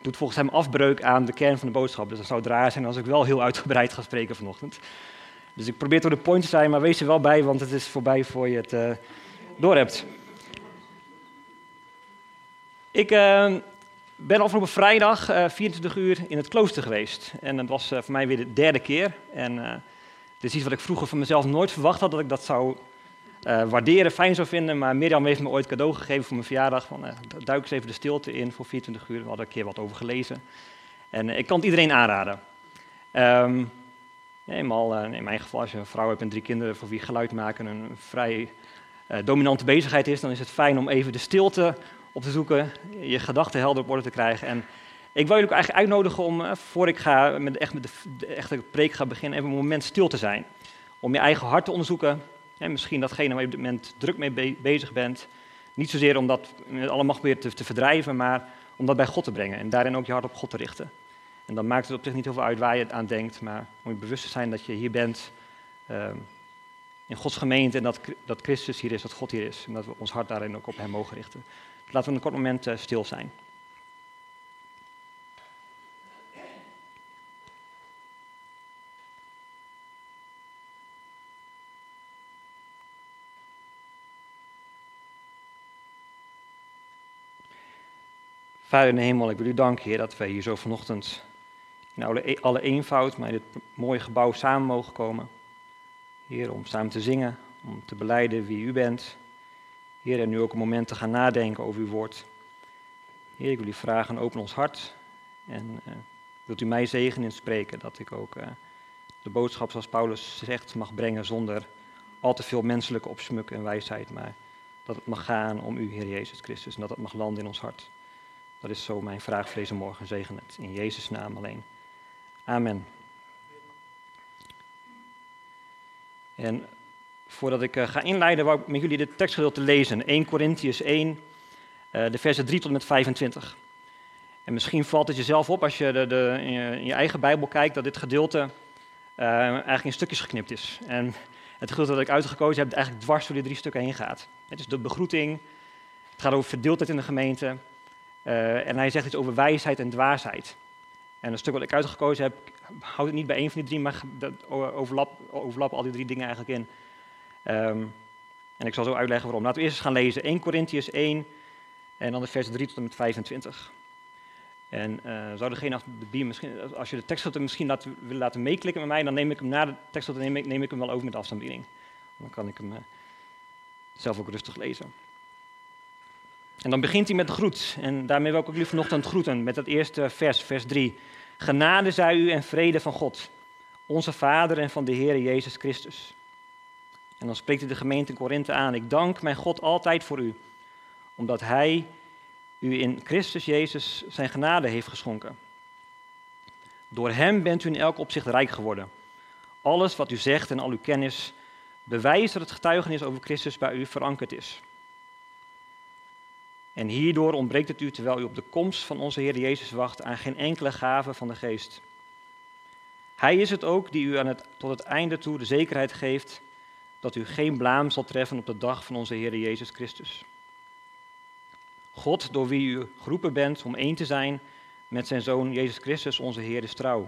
doet volgens hem afbreuk aan de kern van de boodschap. Dus dat zou het raar zijn als ik wel heel uitgebreid ga spreken vanochtend. Dus ik probeer to the point te zijn, maar wees er wel bij, want het is voorbij voor je het door hebt. Ik ben afgelopen vrijdag 24 uur in het klooster geweest. En dat was voor mij weer de derde keer. En het is iets wat ik vroeger van mezelf nooit verwacht had, dat ik dat zou waarderen, fijn zou vinden. Maar Mirjam heeft me ooit cadeau gegeven voor mijn verjaardag. Van, duik eens even de stilte in voor 24 uur. We hadden een keer wat over gelezen. En ik kan het iedereen aanraden. In mijn geval, als je een vrouw hebt en 3 kinderen voor wie geluid maken een vrij dominante bezigheid is, dan is het fijn om even de stilte op te zoeken, je gedachten helder op orde te krijgen. En ik wil jullie ook eigenlijk uitnodigen om, voor ik met de echte preek ga beginnen, even een moment stil te zijn. Om je eigen hart te onderzoeken. Misschien datgene waar je op dit moment druk mee bezig bent. Niet zozeer om dat met alle macht weer te verdrijven, maar om dat bij God te brengen. En daarin ook je hart op God te richten. En dan maakt het op zich niet heel veel uit waar je aan denkt, maar om je bewust te zijn dat je hier bent in Gods gemeente en dat Christus hier is, dat God hier is. En dat we ons hart daarin ook op hem mogen richten. Laten we een kort moment stil zijn. Vader in de hemel, ik wil u danken, Heer, dat wij hier zo vanochtend in alle eenvoud, maar in dit mooie gebouw samen mogen komen. Heer, om samen te zingen, om te belijden wie u bent. Heer, en nu ook een moment te gaan nadenken over uw woord. Heer, ik wil u vragen, open ons hart. En wilt u mij zegenen in spreken, dat ik ook de boodschap, zoals Paulus zegt, mag brengen zonder al te veel menselijke opsmuk en wijsheid. Maar dat het mag gaan om u, Heer Jezus Christus, en dat het mag landen in ons hart. Dat is zo mijn vraag voor deze morgen. Zegen het in Jezus' naam alleen. Amen. En voordat ik ga inleiden, wou ik met jullie dit tekstgedeelte lezen. 1 Korintiërs 1, de versen 3 tot en met 25. En misschien valt het jezelf op als je in je eigen Bijbel kijkt, dat dit gedeelte eigenlijk in stukjes geknipt is. En het gedeelte dat ik uitgekozen heb, eigenlijk dwars door die 3 stukken heen gaat. Het is de begroeting, het gaat over verdeeldheid in de gemeente. En hij zegt iets over wijsheid en dwaasheid. En een stuk wat ik uitgekozen heb, houdt het niet bij één van die 3, maar dat overlappen al die 3 dingen eigenlijk in. En ik zal zo uitleggen waarom. Laten we eerst eens gaan lezen. 1 Korintiërs 1 en dan de versen 3 tot en met 25. En zou degene achter de bier misschien, als je de tekst misschien wil laten meeklikken met mij, dan neem ik hem na de tekst neem ik hem wel over met de afstandsbediening. Dan kan ik hem zelf ook rustig lezen. En dan begint hij met de groet. En daarmee wil ik ook jullie vanochtend groeten met het eerste vers 3. Genade zij u en vrede van God, onze Vader en van de Heer Jezus Christus. En dan spreekt hij de gemeente in Korinthe aan. Ik dank mijn God altijd voor u, omdat hij u in Christus Jezus zijn genade heeft geschonken. Door hem bent u in elk opzicht rijk geworden. Alles wat u zegt en al uw kennis bewijst dat het getuigenis over Christus bij u verankerd is. En hierdoor ontbreekt het u, terwijl u op de komst van onze Heer Jezus wacht, aan geen enkele gave van de geest. Hij is het ook die u tot het einde toe de zekerheid geeft dat u geen blaam zal treffen op de dag van onze Heer Jezus Christus. God, door wie u geroepen bent om één te zijn met zijn Zoon Jezus Christus, onze Heer, is trouw.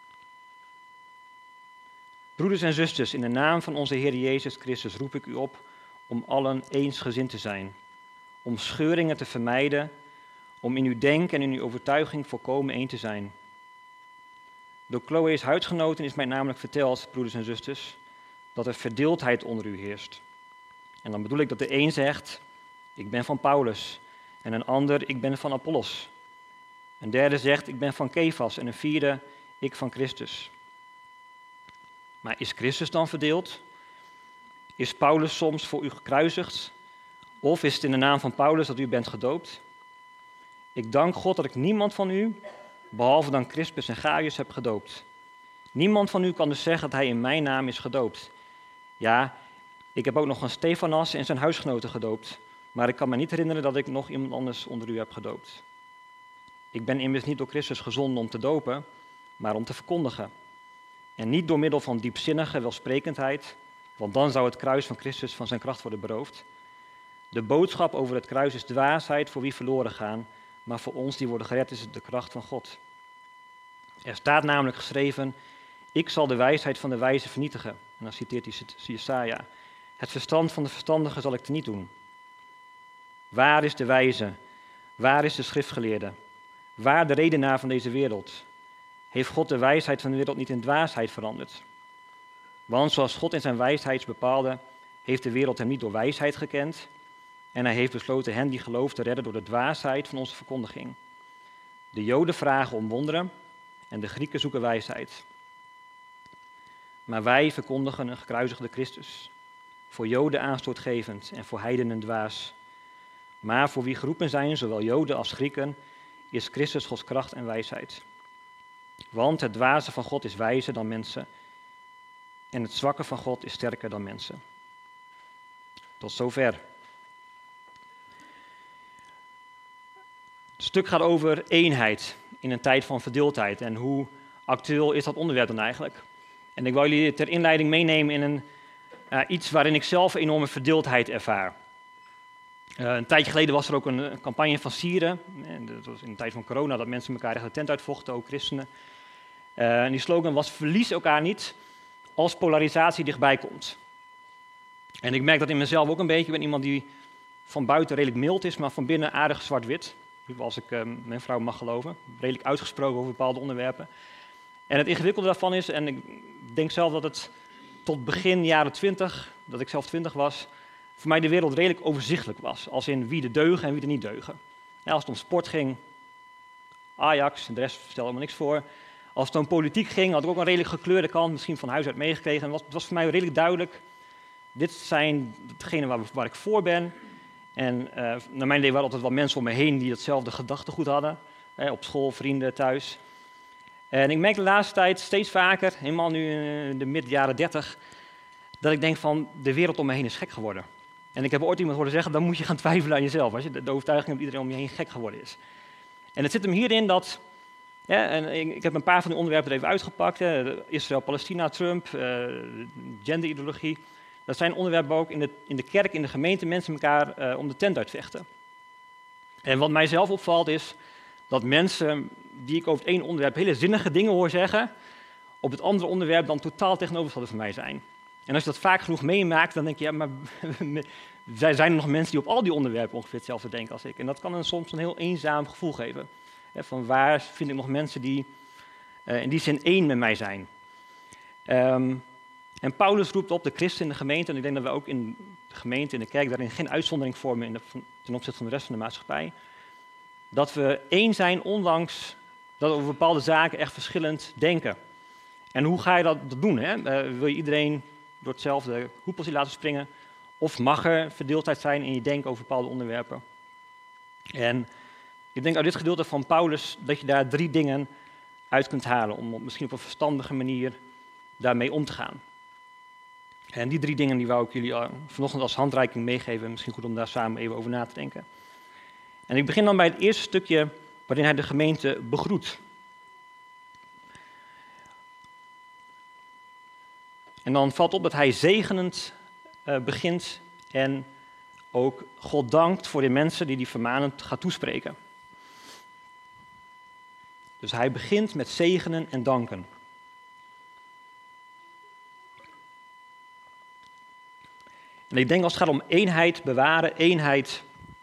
Broeders en zusters, in de naam van onze Heer Jezus Christus roep ik u op om allen eensgezind te zijn. Om scheuringen te vermijden, om in uw denken en in uw overtuiging volkomen één te zijn. Door Chloe's huisgenoten is mij namelijk verteld, broeders en zusters, dat er verdeeldheid onder u heerst. En dan bedoel ik dat de een zegt, ik ben van Paulus, en een ander, ik ben van Apollos. Een derde zegt, ik ben van Kefas, en een vierde, ik van Christus. Maar is Christus dan verdeeld? Is Paulus soms voor u gekruisigd? Of is het in de naam van Paulus dat u bent gedoopt? Ik dank God dat ik niemand van u, behalve dan Crispus en Gaius, heb gedoopt. Niemand van u kan dus zeggen dat hij in mijn naam is gedoopt. Ja, ik heb ook nog een Stefanas en zijn huisgenoten gedoopt, maar ik kan me niet herinneren dat ik nog iemand anders onder u heb gedoopt. Ik ben immers niet door Christus gezonden om te dopen, maar om te verkondigen. En niet door middel van diepzinnige welsprekendheid, want dan zou het kruis van Christus van zijn kracht worden beroofd. De boodschap over het kruis is dwaasheid voor wie verloren gaan, maar voor ons die worden gered is het de kracht van God. Er staat namelijk geschreven, ik zal de wijsheid van de wijze vernietigen. En dan citeert hij Jesaja. Het verstand van de verstandige zal ik teniet doen. Waar is de wijze? Waar is de schriftgeleerde? Waar de redenaar van deze wereld? Heeft God de wijsheid van de wereld niet in dwaasheid veranderd? Want zoals God in zijn wijsheid bepaalde, heeft de wereld hem niet door wijsheid gekend. En hij heeft besloten hen die geloven te redden door de dwaasheid van onze verkondiging. De Joden vragen om wonderen en de Grieken zoeken wijsheid. Maar wij verkondigen een gekruisigde Christus. Voor Joden aanstootgevend en voor heidenen dwaas. Maar voor wie geroepen zijn, zowel Joden als Grieken, is Christus Gods kracht en wijsheid. Want het dwaze van God is wijzer dan mensen. En het zwakke van God is sterker dan mensen. Tot zover. Het stuk gaat over eenheid in een tijd van verdeeldheid. En hoe actueel is dat onderwerp dan eigenlijk? En ik wil jullie ter inleiding meenemen in iets waarin ik zelf enorme verdeeldheid ervaar. Een tijdje geleden was er ook een campagne van Sieren. En dat was in de tijd van corona dat mensen elkaar echt de tent uitvochten, ook christenen. En die slogan was: verlies elkaar niet als polarisatie dichtbij komt. En ik merk dat in mezelf ook een beetje. Ik ben iemand die van buiten redelijk mild is, maar van binnen aardig zwart-wit. Als ik mijn vrouw mag geloven. Redelijk uitgesproken over bepaalde onderwerpen. En het ingewikkelde daarvan is, en ik denk zelf dat het tot begin jaren 20, dat ik zelf 20 was, voor mij de wereld redelijk overzichtelijk was. Als in wie er deugen en wie er niet deugen. Ja, als het om sport ging, Ajax, en de rest stelde me niks voor. Als het om politiek ging, had ik ook een redelijk gekleurde kant, misschien van huis uit meegekregen. En het was voor mij redelijk duidelijk, dit zijn degenen waar ik voor ben. En naar mijn idee waren altijd wel mensen om me heen die datzelfde gedachtegoed hadden. Op school, vrienden, thuis. En ik merk de laatste tijd steeds vaker, helemaal nu in de mid-jaren 30, dat ik denk van, de wereld om me heen is gek geworden. En ik heb ooit iemand horen zeggen, dan moet je gaan twijfelen aan jezelf, als je de overtuiging hebt dat iedereen om je heen gek geworden is. En het zit hem hierin dat, ja, en ik heb een paar van die onderwerpen er even uitgepakt, Israël, Palestina, Trump, genderideologie. Dat zijn onderwerpen waar ook in de kerk, in de gemeente, mensen elkaar om de tent uitvechten. En wat mij zelf opvalt is dat mensen die ik over het ene onderwerp hele zinnige dingen hoor zeggen, op het andere onderwerp dan totaal tegenovergestelde van mij zijn. En als je dat vaak genoeg meemaakt, dan denk je, ja, maar zijn er nog mensen die op al die onderwerpen ongeveer hetzelfde denken als ik. En dat kan soms een heel eenzaam gevoel geven. Van waar vind ik nog mensen die in die zin één met mij zijn. En Paulus roept op de christen in de gemeente, en ik denk dat we ook in de gemeente, in de kerk, daarin geen uitzondering vormen ten opzichte van de rest van de maatschappij. Dat we één zijn, ondanks dat we over bepaalde zaken echt verschillend denken. En hoe ga je dat doen? Hè? Wil je iedereen door hetzelfde hoepeltje laten springen? Of mag er verdeeldheid zijn in je denken over bepaalde onderwerpen? En ik denk uit dit gedeelte van Paulus dat je daar 3 dingen uit kunt halen, om misschien op een verstandige manier daarmee om te gaan. En die 3 dingen die wou ik jullie vanochtend als handreiking meegeven. Misschien goed om daar samen even over na te denken. En ik begin dan bij het eerste stukje waarin hij de gemeente begroet. En dan valt op dat hij zegenend begint en ook God dankt voor de mensen die vermanend gaat toespreken. Dus hij begint met zegenen en danken. En ik denk als het gaat om eenheid bewaren, eenheid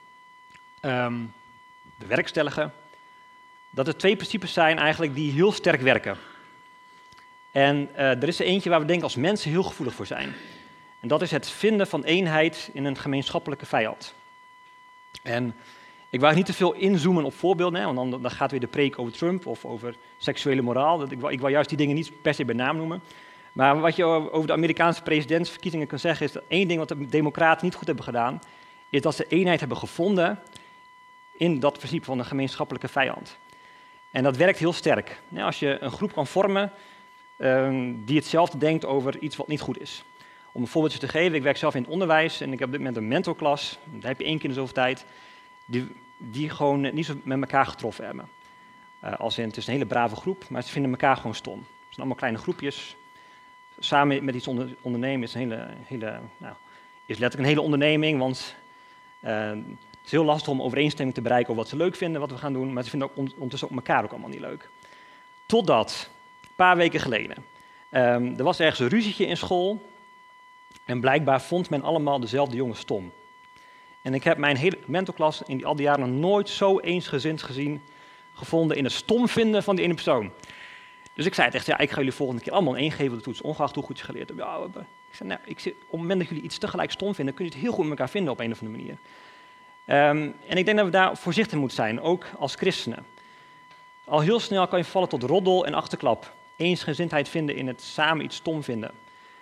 bewerkstelligen, dat er 2 principes zijn eigenlijk die heel sterk werken. En er is er eentje waar we denken als mensen heel gevoelig voor zijn. En dat is het vinden van eenheid in een gemeenschappelijke vijand. En ik wou niet te veel inzoomen op voorbeelden, hè, want dan gaat weer de preek over Trump of over seksuele moraal. Ik wou juist die dingen niet per se bij naam noemen. Maar wat je over de Amerikaanse presidentsverkiezingen kan zeggen is dat één ding wat de democraten niet goed hebben gedaan, is dat ze eenheid hebben gevonden in dat principe van een gemeenschappelijke vijand. En dat werkt heel sterk. Ja, als je een groep kan vormen die hetzelfde denkt over iets wat niet goed is. Om een voorbeeldje te geven, ik werk zelf in het onderwijs en ik heb op dit moment een mentorklas, daar heb je 1 keer in de zoveel tijd, die gewoon niet zo met elkaar getroffen hebben. Het is een hele brave groep, maar ze vinden elkaar gewoon stom. Het zijn allemaal kleine groepjes. Samen met iets ondernemen is is letterlijk een hele onderneming, want Het is heel lastig om overeenstemming te bereiken over wat ze leuk vinden, wat we gaan doen, maar ze vinden ook ondertussen ook elkaar ook allemaal niet leuk. Totdat, een paar weken geleden, er was ergens een ruzietje in school en blijkbaar vond men allemaal dezelfde jongen stom. En ik heb mijn hele mentorklas in al die jaren nog nooit zo eensgezind gevonden in het stom vinden van die ene persoon. Dus ik zei echt, ja, ik ga jullie volgende keer allemaal een 1 geven op de toets, ongeacht hoe goed je geleerd hebt. Ja, ik zei, nou, op het moment dat jullie iets tegelijk stom vinden, kun je het heel goed met elkaar vinden op een of andere manier. En ik denk dat we daar voorzichtig moeten zijn, ook als christenen. Al heel snel kan je vallen tot roddel en achterklap. Eensgezindheid vinden in het samen iets stom vinden.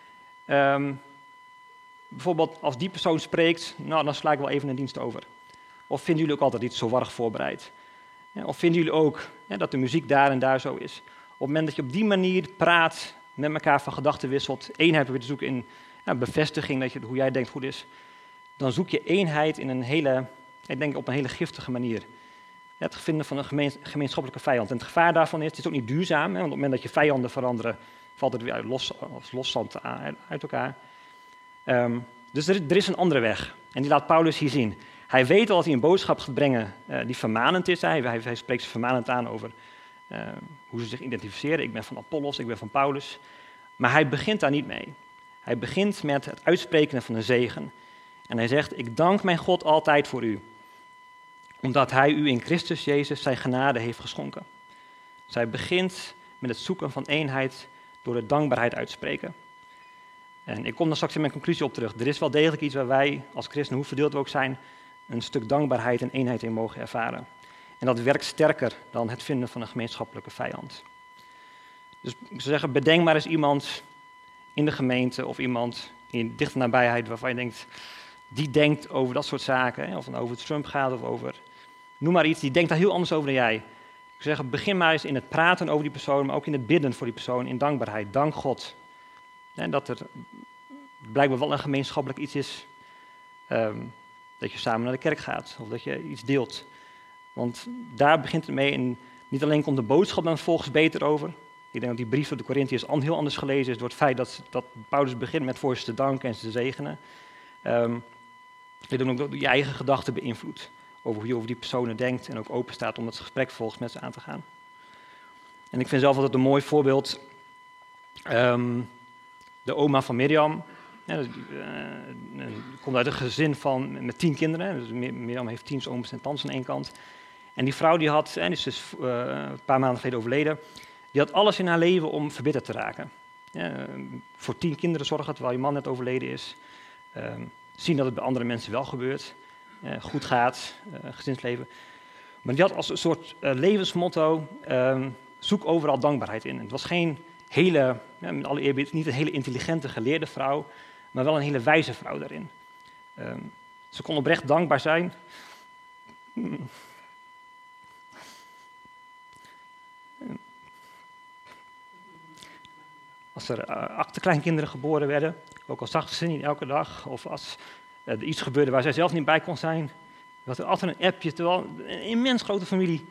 Bijvoorbeeld als die persoon spreekt, nou dan sla ik wel even een dienst over. Of vinden jullie ook altijd iets zo warrig voorbereid? Of vinden jullie ook dat de muziek daar en daar zo is? Op het moment dat je op die manier praat, met elkaar van gedachten wisselt, eenheid probeert te zoeken in bevestiging, dat hoe jij denkt goed is, dan zoek je eenheid in een hele, ik denk op een hele giftige manier. Het vinden van een gemeenschappelijke vijand. En het gevaar daarvan is, het is ook niet duurzaam, want op het moment dat je vijanden veranderen, valt het weer als loszand uit elkaar. Dus er is een andere weg. En die laat Paulus hier zien. Hij weet al dat hij een boodschap gaat brengen die vermanend is. Hij spreekt ze vermanend aan over hoe ze zich identificeren. Ik ben van Apollos, ik ben van Paulus. Maar hij begint daar niet mee. Hij begint met het uitspreken van een zegen. En hij zegt, ik dank mijn God altijd voor u. Omdat hij u in Christus Jezus zijn genade heeft geschonken. Dus hij begint met het zoeken van eenheid door de dankbaarheid uit te spreken. En ik kom daar straks in mijn conclusie op terug. Er is wel degelijk iets waar wij als christenen, hoe verdeeld we ook zijn, een stuk dankbaarheid en eenheid in mogen ervaren. En dat werkt sterker dan het vinden van een gemeenschappelijke vijand. Dus ik zou zeggen, bedenk maar eens iemand in de gemeente of iemand in dichte nabijheid waarvan je denkt, die denkt over dat soort zaken, of het over Trump gaat of over, noem maar iets, die denkt daar heel anders over dan jij. Ik zou zeggen, begin maar eens in het praten over die persoon, maar ook in het bidden voor die persoon, in dankbaarheid. Dank God. En dat er blijkbaar wel een gemeenschappelijk iets is, dat je samen naar de kerk gaat of dat je iets deelt. Want daar begint het mee en niet alleen komt de boodschap dan volgens beter over. Ik denk dat die brief van de Korintiërs heel anders gelezen is door het feit dat Paulus begint met voor ze te danken en ze te zegenen. Je dan ook je eigen gedachten beïnvloedt over hoe je over die personen denkt en ook open staat om het gesprek volgens met ze aan te gaan. En ik vind zelf altijd een mooi voorbeeld, de oma van Mirjam. Komt uit een gezin met 10 kinderen. Dus Mirjam heeft 10 ooms en tantes aan één kant. En die vrouw die had, en die is een paar maanden geleden overleden, die had alles in haar leven om verbitterd te raken. Voor 10 kinderen zorgen terwijl je man net overleden is. Zien dat het bij andere mensen wel gebeurt. Goed gaat, gezinsleven. Maar die had als een soort levensmotto, zoek overal dankbaarheid in. Het was geen hele, met alle eerbied, niet een hele intelligente, geleerde vrouw, maar wel een hele wijze vrouw daarin. Ze kon oprecht dankbaar zijn. Als er achterkleinkinderen geboren werden, ook al zag ze niet elke dag, of als er iets gebeurde waar zij zelf niet bij kon zijn, was er altijd een appje, terwijl een immens grote familie.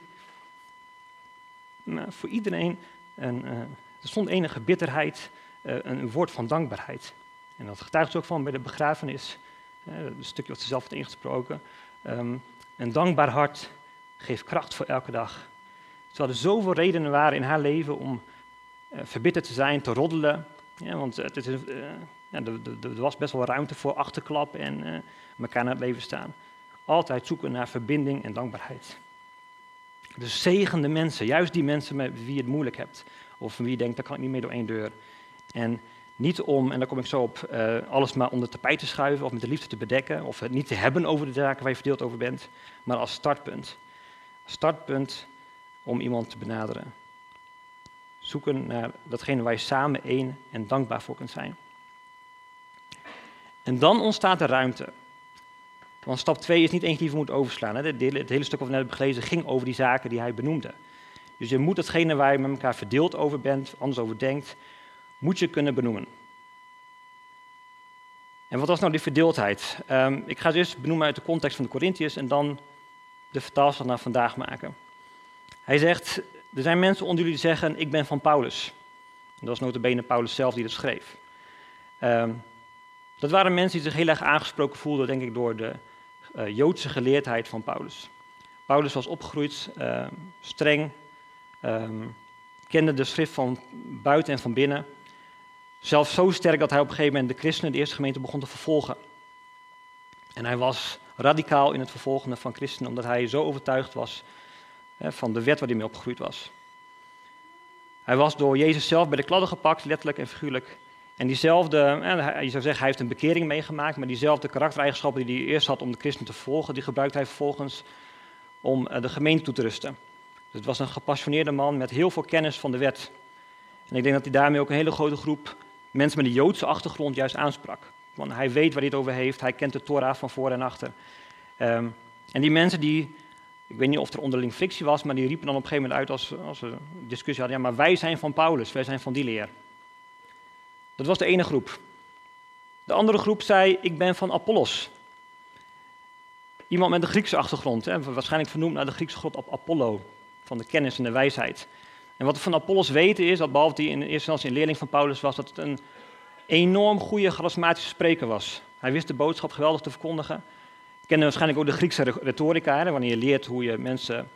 Maar voor iedereen, er stond enige bitterheid, een woord van dankbaarheid. En dat getuigt ze ook van bij de begrafenis, een stukje wat ze zelf had ingesproken. Een dankbaar hart geeft kracht voor elke dag. Terwijl er zoveel redenen waren in haar leven om verbitterd te zijn, te roddelen. Ja, want er was best wel ruimte voor achterklap en elkaar naar het leven staan. Altijd zoeken naar verbinding en dankbaarheid. Dus zegen de mensen, juist die mensen met wie je het moeilijk hebt. Of van wie je denkt, daar kan ik niet mee door 1 deur. En niet om, en daar kom ik zo op, alles maar onder het tapijt te schuiven of met de liefde te bedekken. Of het niet te hebben over de zaken waar je verdeeld over bent. Maar als startpunt. Startpunt om iemand te benaderen. Zoeken naar datgene waar je samen één en dankbaar voor kunt zijn. En dan ontstaat er ruimte. Want stap 2 is niet eentje die we moeten overslaan. Hè. Het hele stuk wat we net hebben gelezen ging over die zaken die hij benoemde. Dus je moet datgene waar je met elkaar verdeeld over bent, anders over denkt, moet je kunnen benoemen. En wat was nou die verdeeldheid? Ik ga het eerst benoemen uit de context van de Korintiërs en dan de vertaalslag naar vandaag maken. Hij zegt, er zijn mensen onder jullie die zeggen, ik ben van Paulus. En dat was nota bene Paulus zelf die dat schreef. Dat waren mensen die zich heel erg aangesproken voelden, denk ik, door de Joodse geleerdheid van Paulus. Paulus was opgegroeid, streng, kende de schrift van buiten en van binnen. Zelfs zo sterk dat hij op een gegeven moment de christenen, de eerste gemeente, begon te vervolgen. En hij was radicaal in het vervolgen van christenen, omdat hij zo overtuigd was van de wet waar hij mee opgegroeid was. Hij was door Jezus zelf bij de kladden gepakt, letterlijk en figuurlijk. En diezelfde, je zou zeggen, hij heeft een bekering meegemaakt, maar diezelfde karaktereigenschappen die hij eerst had om de christenen te vervolgen, die gebruikte hij vervolgens om de gemeente toe te rusten. Dus het was een gepassioneerde man met heel veel kennis van de wet. En ik denk dat hij daarmee ook een hele grote groep mensen met een Joodse achtergrond juist aansprak. Want hij weet waar hij het over heeft, hij kent de Torah van voor en achter. En die mensen die, ik weet niet of er onderling frictie was, maar die riepen dan op een gegeven moment uit als we een discussie hadden, ja, maar wij zijn van Paulus, wij zijn van die leer. Dat was de ene groep. De andere groep zei, ik ben van Apollos. Iemand met een Griekse achtergrond, waarschijnlijk vernoemd naar de Griekse god Apollo, van de kennis en de wijsheid. En wat we van Apollos weten is, dat behalve hij in eerste instantie een leerling van Paulus was, dat het een enorm goede charismatische spreker was. Hij wist de boodschap geweldig te verkondigen. Kende waarschijnlijk ook de Griekse retorica, wanneer je leert hoe je mensen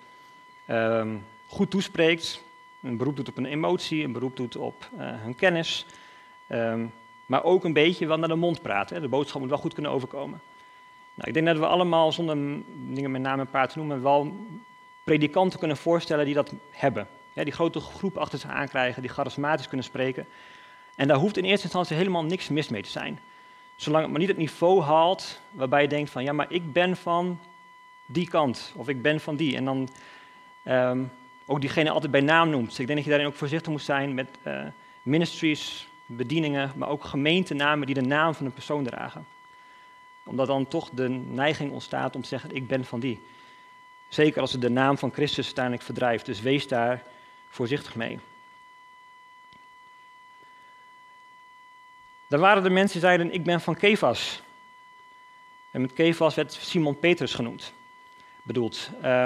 goed toespreekt. Een beroep doet op een emotie, een beroep doet op hun kennis. Maar ook een beetje wel naar de mond praten. De boodschap moet wel goed kunnen overkomen. Nou, ik denk dat we allemaal, zonder dingen met naam en paard te noemen, wel predikanten kunnen voorstellen die dat hebben. Die grote groep achter zich aankrijgen, die charismatisch kunnen spreken. En daar hoeft in eerste instantie helemaal niks mis mee te zijn. Zolang het maar niet het niveau haalt waarbij je denkt van, ja, maar ik ben van die kant, of ik ben van die. En dan ook diegene altijd bij naam noemt. Dus ik denk dat je daarin ook voorzichtig moet zijn met ministries, bedieningen, maar ook gemeentenamen die de naam van een persoon dragen. Omdat dan toch de neiging ontstaat om te zeggen, ik ben van die. Zeker als het de naam van Christus uiteindelijk verdrijft. Dus wees daar voorzichtig mee. Er waren de mensen die zeiden, ik ben van Kefas. En met Kefas werd Simon Petrus genoemd. Bedoeld.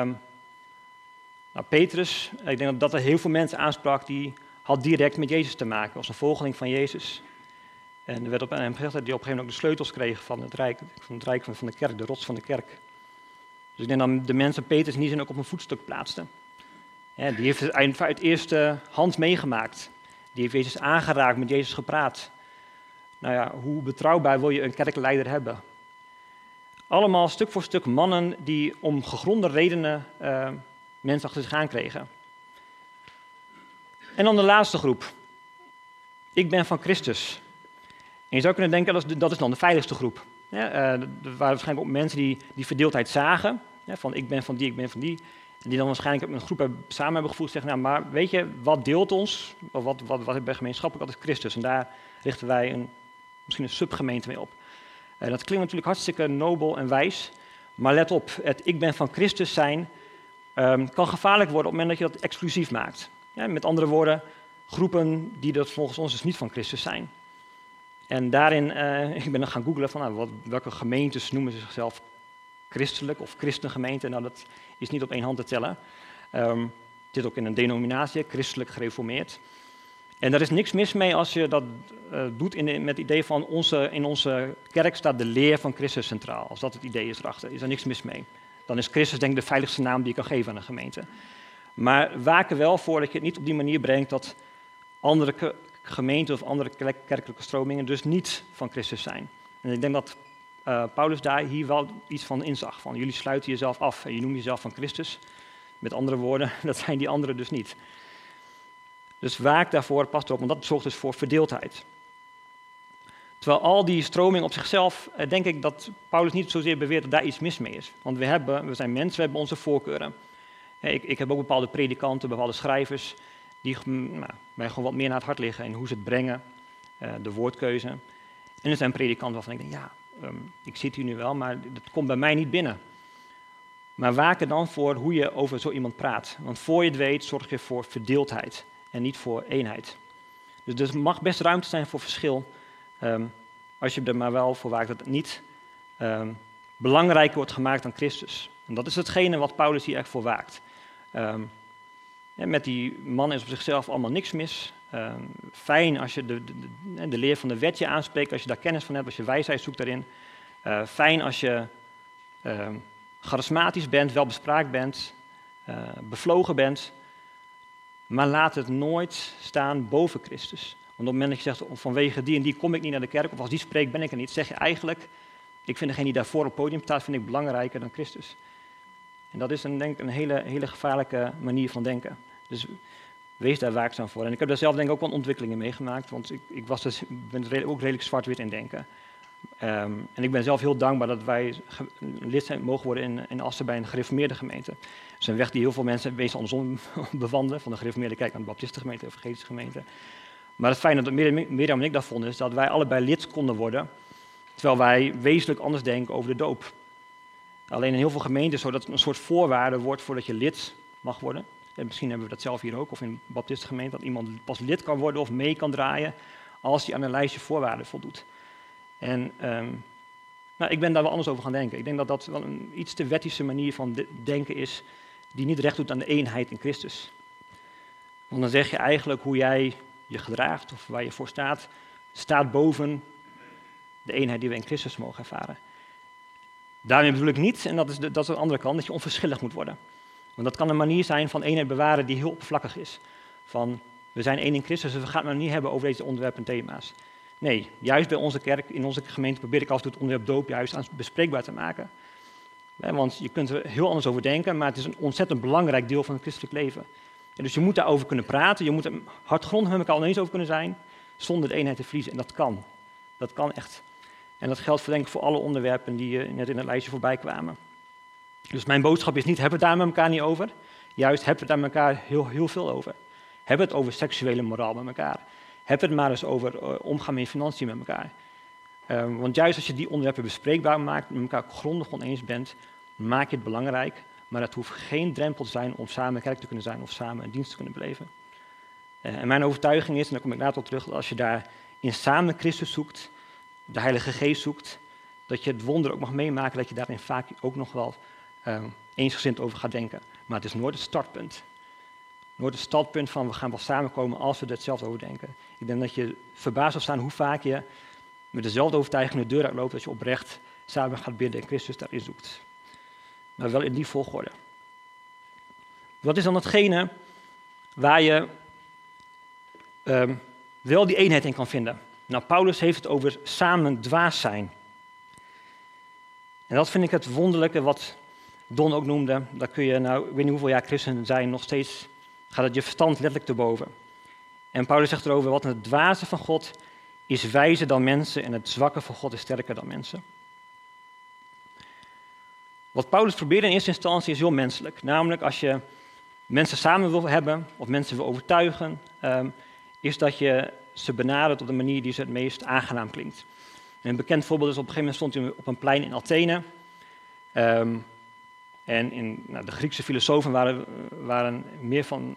Petrus, ik denk dat er heel veel mensen aansprak, die had direct met Jezus te maken. Was een volgeling van Jezus. En er werd op hem gezegd dat hij op een gegeven moment ook de sleutels kreeg van het rijk van de kerk, de rots van de kerk. Dus ik denk dat de mensen Petrus in die zin ook op een voetstuk plaatsten. Ja, die heeft het uit eerste hand meegemaakt. Die heeft Jezus aangeraakt, met Jezus gepraat. Nou ja, hoe betrouwbaar wil je een kerkleider hebben? Allemaal stuk voor stuk mannen die om gegronde redenen mensen achter zich aankregen. En dan de laatste groep. Ik ben van Christus. En je zou kunnen denken, dat is dan de veiligste groep. Ja, er waren waarschijnlijk ook mensen die verdeeldheid zagen. Ja, van ik ben van die, ik ben van die. En die dan waarschijnlijk een groep samen hebben gevoeld. Zeggen, nou, maar weet je, wat deelt ons? Of wat hebben we gemeenschappelijk? Dat is Christus. En daar richten wij misschien een subgemeente mee op. Dat klinkt natuurlijk hartstikke nobel en wijs. Maar let op, het ik ben van Christus zijn kan gevaarlijk worden op het moment dat je dat exclusief maakt. Ja, met andere woorden, groepen die dat volgens ons dus niet van Christus zijn. En daarin, ik ben dan gaan googlen van welke gemeentes noemen ze zichzelf christelijk of christengemeente. Nou, dat is niet op één hand te tellen. Het zit ook in een denominatie, christelijk gereformeerd. En daar is niks mis mee als je dat doet met het idee van in onze kerk staat de leer van Christus centraal. Als dat het idee is erachter, is er niks mis mee. Dan is Christus denk ik de veiligste naam die je kan geven aan een gemeente. Maar waak er wel voor dat je het niet op die manier brengt dat andere gemeenten of andere kerkelijke stromingen dus niet van Christus zijn. En ik denk dat Paulus daar hier wel iets van inzag. Van jullie sluiten jezelf af en je noemt jezelf van Christus. Met andere woorden, dat zijn die anderen dus niet. Dus waak daarvoor, pas erop, want dat zorgt dus voor verdeeldheid. Terwijl al die stromingen op zichzelf, denk ik dat Paulus niet zozeer beweert dat daar iets mis mee is. Want we zijn mensen, we hebben onze voorkeuren. Ik heb ook bepaalde predikanten, bepaalde schrijvers, die mij gewoon wat meer naar het hart liggen in hoe ze het brengen, de woordkeuze. En er zijn predikanten waarvan ik denk, ik zit hier nu wel, maar dat komt bij mij niet binnen. Maar waak er dan voor hoe je over zo iemand praat. Want voor je het weet, zorg je voor verdeeldheid en niet voor eenheid. Dus er mag best ruimte zijn voor verschil, als je er maar wel voor waakt dat het niet belangrijker wordt gemaakt dan Christus. En dat is hetgene wat Paulus hier echt voor waakt. Met die man is op zichzelf allemaal niks mis. Fijn als je de leer van de wet je aanspreekt, als je daar kennis van hebt, als je wijsheid zoekt daarin. Fijn als je charismatisch bent, welbespraakt bent, bevlogen bent. Maar laat het nooit staan boven Christus. Want op het moment dat je zegt, vanwege die en die kom ik niet naar de kerk, of als die spreekt ben ik er niet, zeg je eigenlijk, ik vind degene die daarvoor op het podium staat, vind ik belangrijker dan Christus. En dat is denk ik een hele gevaarlijke manier van denken. Dus wees daar waakzaam voor. En ik heb daar zelf denk ik ook wel ontwikkelingen meegemaakt, want ik ben ook redelijk zwart-wit in denken. En ik ben zelf heel dankbaar dat wij lid mogen worden in Assen bij een gereformeerde gemeente. Dat is een weg die heel veel mensen wezen andersom bewandelen, van de gereformeerde kerk naar de baptistengemeente, de evangelische gemeente. Maar het fijne dat Mirjam en ik dat vonden, is dat wij allebei lid konden worden, terwijl wij wezenlijk anders denken over de doop. Alleen in heel veel gemeenten zo dat het een soort voorwaarde wordt voordat je lid mag worden. En misschien hebben we dat zelf hier ook, of in de baptistengemeente, dat iemand pas lid kan worden of mee kan draaien als hij aan een lijstje voorwaarden voldoet. En ik ben daar wel anders over gaan denken. Ik denk dat dat wel een iets te wettische manier van denken is, die niet recht doet aan de eenheid in Christus. Want dan zeg je eigenlijk hoe jij je gedraagt of waar je voor staat, staat boven de eenheid die we in Christus mogen ervaren. Daarmee bedoel ik niet, en dat is de andere kant, dat je onverschillig moet worden. Want dat kan een manier zijn van eenheid bewaren die heel oppervlakkig is. Van, we zijn één in Christus, dus we gaan het maar niet hebben over deze onderwerpen en thema's. Nee, juist bij onze kerk, in onze gemeente probeer ik af en toe het onderwerp doop juist bespreekbaar te maken. Want je kunt er heel anders over denken, maar het is een ontzettend belangrijk deel van het christelijk leven. En dus je moet daarover kunnen praten, je moet er hardgrondig met elkaar oneens over kunnen zijn, zonder de eenheid te verliezen. En dat kan. Dat kan echt. En dat geldt denk ik voor alle onderwerpen die net in het lijstje voorbij kwamen. Dus mijn boodschap is niet, heb het daar met elkaar niet over. Juist, heb het daar met elkaar heel veel over. Heb het over seksuele moraal met elkaar. Heb het maar eens over omgaan met financiën met elkaar. Want juist als je die onderwerpen bespreekbaar maakt, met elkaar grondig oneens bent, maak je het belangrijk. Maar het hoeft geen drempel te zijn om samen kerk te kunnen zijn of samen een dienst te kunnen beleven. En mijn overtuiging is, en daar kom ik later op terug, dat als je daar in samen Christus zoekt, de Heilige Geest zoekt, dat je het wonder ook mag meemaken, dat je daarin vaak ook nog wel eensgezind over gaat denken. Maar het is nooit het startpunt. Nooit het startpunt van we gaan wel samenkomen als we er hetzelfde over denken. Ik denk dat je verbaasd zal staan hoe vaak je met dezelfde overtuiging de deur uitloopt, dat je oprecht samen gaat bidden en Christus daarin zoekt. Maar wel in die volgorde. Wat is dan hetgene waar je wel die eenheid in kan vinden? Nou, Paulus heeft het over samen dwaas zijn. En dat vind ik het wonderlijke wat Don ook noemde. Dat kun je, ik weet niet hoeveel jaar christen zijn, nog steeds gaat het je verstand letterlijk te boven. En Paulus zegt erover, wat het dwaze van God is wijzer dan mensen en het zwakke van God is sterker dan mensen. Wat Paulus probeerde in eerste instantie is heel menselijk. Namelijk als je mensen samen wil hebben of mensen wil overtuigen, is dat je ze benadert op de manier die ze het meest aangenaam klinkt. En een bekend voorbeeld is op een gegeven moment stond hij op een plein in Athene. En de Griekse filosofen waren meer van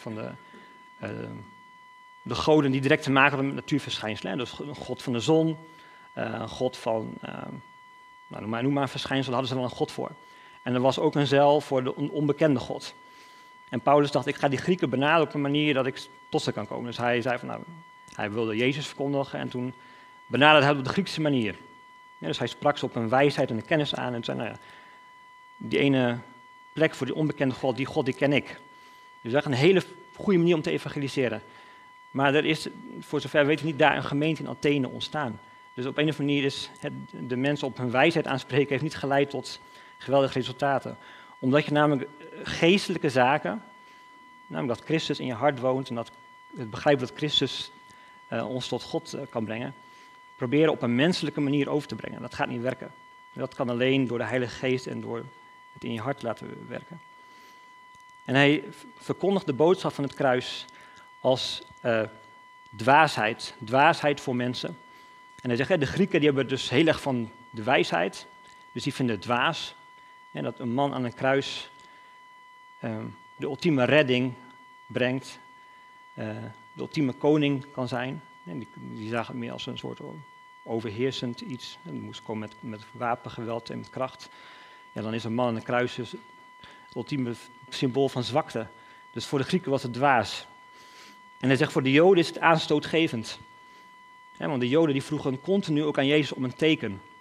de goden die direct te maken hadden met natuurverschijnselen. Dus een god van de zon, een god van, noem maar een verschijnsel, daar hadden ze wel een god voor. En er was ook een zeil voor de onbekende god. En Paulus dacht, ik ga die Grieken benaderen op een manier dat ik tot ze kan komen. Dus hij zei van, hij wilde Jezus verkondigen en toen benaderde hij op de Griekse manier. Ja, dus hij sprak ze op een wijsheid en een kennis aan en zei, die ene plek voor die onbekende God die ken ik. Dus dat is een hele goede manier om te evangeliseren. Maar er is, voor zover weten we niet, daar een gemeente in Athene ontstaan. Dus op een of andere manier is de mensen op hun wijsheid aanspreken heeft niet geleid tot geweldige resultaten. Omdat je namelijk geestelijke zaken, namelijk dat Christus in je hart woont en dat het begrijpen dat Christus ons tot God kan brengen, proberen op een menselijke manier over te brengen. Dat gaat niet werken. Dat kan alleen door de Heilige Geest en door het in je hart laten werken. En hij verkondigt de boodschap van het kruis als dwaasheid voor mensen. En hij zegt, de Grieken die hebben dus heel erg van de wijsheid, dus die vinden het dwaas. En dat een man aan een kruis de ultieme redding brengt, de ultieme koning kan zijn. En die zagen het meer als een soort overheersend iets. En dat moest komen met wapengeweld en met kracht. Ja, dan is een man aan een kruis dus het ultieme symbool van zwakte. Dus voor de Grieken was het dwaas. En hij zegt, voor de Joden is het aanstootgevend. Want de Joden die vroegen continu ook aan Jezus om een teken.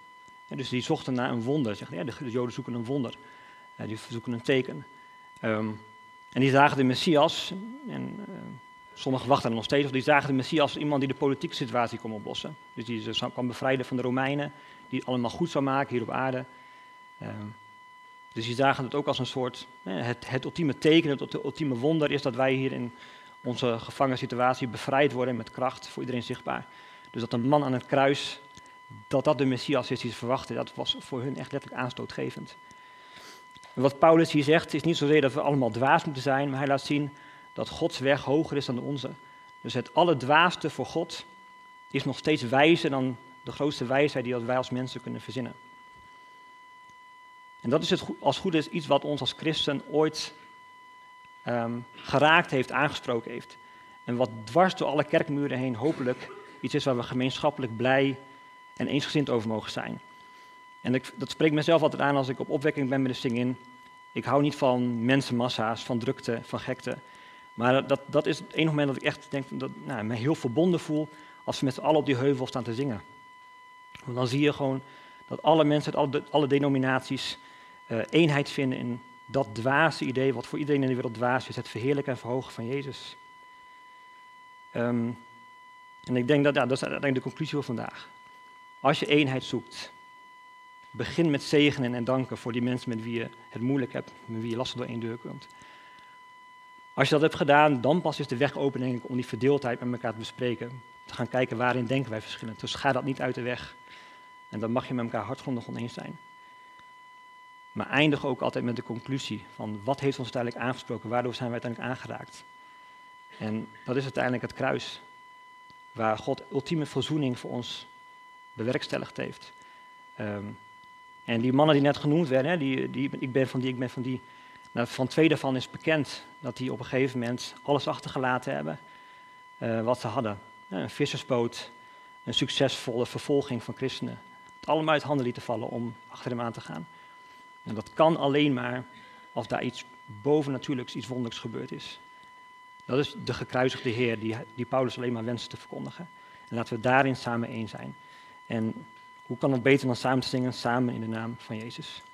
Dus die zochten naar een wonder. De Joden zoeken een wonder. Die zoeken een teken. En die zagen de Messias, en sommigen wachten er nog steeds op, die zagen de Messias als iemand die de politieke situatie kon oplossen. Dus die ze kwam bevrijden van de Romeinen, die het allemaal goed zou maken hier op aarde. Dus die zagen het ook als een soort, het ultieme teken, het ultieme wonder is dat wij hier in onze gevangen situatie bevrijd worden met kracht, voor iedereen zichtbaar. Dus dat een man aan het kruis, dat de Messias is die ze verwachten, dat was voor hun echt letterlijk aanstootgevend. En wat Paulus hier zegt, is niet zozeer dat we allemaal dwaas moeten zijn, maar hij laat zien dat Gods weg hoger is dan de onze. Dus het allerdwaaste voor God is nog steeds wijzer dan de grootste wijsheid die wij als mensen kunnen verzinnen. En dat is als goed is iets wat ons als christen ooit geraakt heeft, aangesproken heeft. En wat dwars door alle kerkmuren heen hopelijk iets is waar we gemeenschappelijk blij en eensgezind over mogen zijn. En dat spreekt mezelf altijd aan als ik op opwekking ben met de Sing-In. Ik hou niet van mensenmassa's, van drukte, van gekte. Maar dat is het enige moment dat ik echt denk me heel verbonden voel als we met z'n allen op die heuvel staan te zingen. Want dan zie je gewoon dat alle mensen uit alle denominaties eenheid vinden in dat dwaze idee, wat voor iedereen in de wereld dwaas is, het verheerlijken en verhogen van Jezus. En ik denk dat is uiteindelijk de conclusie van vandaag. Als je eenheid zoekt, begin met zegenen en danken voor die mensen met wie je het moeilijk hebt, met wie je lastig door één deur komt. Als je dat hebt gedaan, dan pas is de weg open, denk ik, om die verdeeldheid met elkaar te bespreken. Te gaan kijken waarin denken wij verschillend. Dus ga dat niet uit de weg. En dan mag je met elkaar hartgrondig oneens zijn. Maar eindig ook altijd met de conclusie van wat heeft ons uiteindelijk aangesproken, waardoor zijn we uiteindelijk aangeraakt. En dat is uiteindelijk het kruis, waar God ultieme verzoening voor ons bewerkstelligd heeft. En die mannen die net genoemd werden, ik ben van die. Nou, van twee daarvan is bekend dat die op een gegeven moment alles achtergelaten hebben wat ze hadden. Een vissersboot, een succesvolle vervolging van christenen. Het allemaal uit handen lieten vallen om achter hem aan te gaan. En dat kan alleen maar als daar iets bovennatuurlijks, iets wonderlijks gebeurd is. Dat is de gekruisigde Heer die Paulus alleen maar wenst te verkondigen. En laten we daarin samen één zijn. En hoe kan het beter dan samen te zingen, samen in de naam van Jezus.